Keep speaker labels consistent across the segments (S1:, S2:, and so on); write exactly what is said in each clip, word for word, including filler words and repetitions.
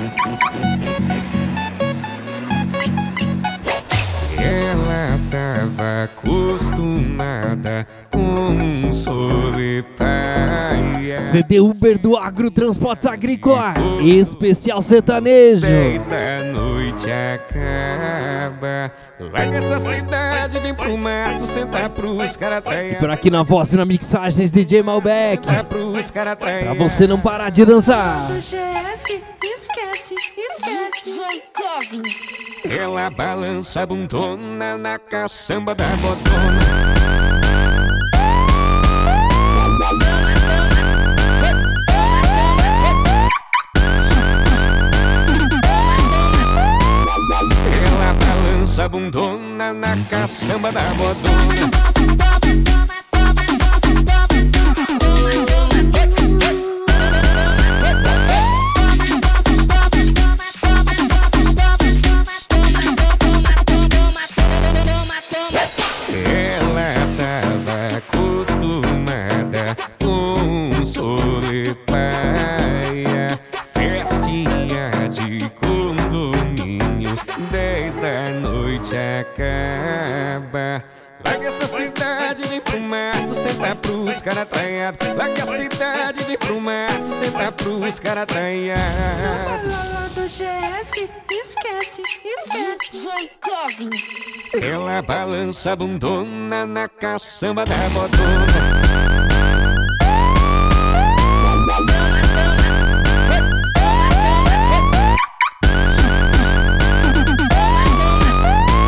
S1: Ela tava acostumada com um solipaia.
S2: C D Uber do Agro Transportes Agrícola, especial sertanejo.
S1: Dez da noite acaba. Larga essa cidade, vem pro mato, sentar pros caras
S2: E por aqui na voz e na mixagens D J Malbec,
S1: sentar pros caras
S2: pra você não parar de dançar.
S3: Do G S, esquece, esquece. J Kevin.
S1: Ela balança a bundona na caçamba da botona. Ela balança a bundona na caçamba da botona. Ela tava acostumada com um solipaia. Festinha de condomínio, dez da noite acaba. Larga essa cidade, vem pro mato, sentar pros caras traiados. Larga a cidade, vem pro mato, sentar pros caras traiados.
S3: Do G S, esquece, esquece. J Kevin.
S1: Ela balança a bundona na caçamba da botona.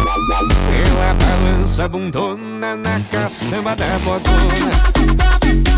S1: Ela balança a bundona na caçamba da botona.